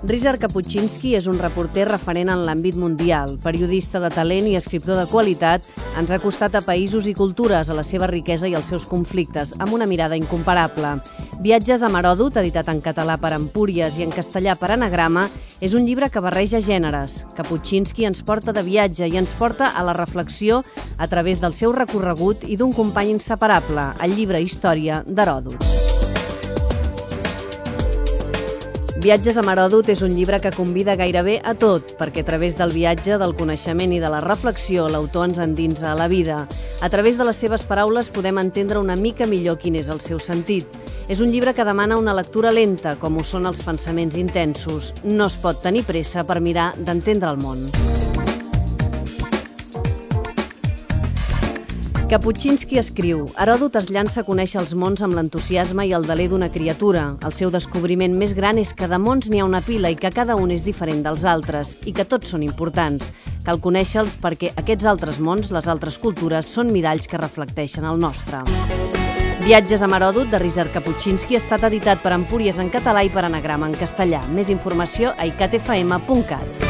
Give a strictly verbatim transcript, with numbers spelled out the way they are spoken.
Ryszard Kapuscinski és un reporter referent en l'àmbit mundial, periodista de talent i escriptor de qualitat. Ens ha acostat a països i cultures, a la seva riquesa i als seus conflictes, amb una mirada incomparable. Viatges amb Heròdot, editat en català per Empúries i en castellà per Anagrama, és un llibre que barreja gèneres. Kapuscinski ens porta de viatge i ens porta a la reflexió a través del seu recorregut i d'un company inseparable, el llibre Història d'Heròdot. Viatges amb Heròdot és un llibre que convida gairebé a tot, perquè a través del viatge, del coneixement i de la reflexió, l'autor ens endinsa a la vida. A través de les seves paraules podem entendre una mica millor quin és el seu sentit. És un llibre que demana una lectura lenta, com ho són els pensaments intensos. No es pot tenir pressa per mirar d'entendre el món. Kapuscinski escriu: Heròdot es llança a conèixer els mons amb l'entusiasme i el deler d'una criatura. El seu descobriment més gran és que de mons n'hi ha una pila i que cada un és diferent dels altres i que tots són importants. Cal conèixer-los perquè aquests altres mons, les altres cultures, són miralls que reflecteixen el nostre. Viatges amb Heròdot, de Ryszard Kapuscinski, ha estat editat per Empúries en català i per Anagrama en castellà. Més informació a i cat efa ema punt cat.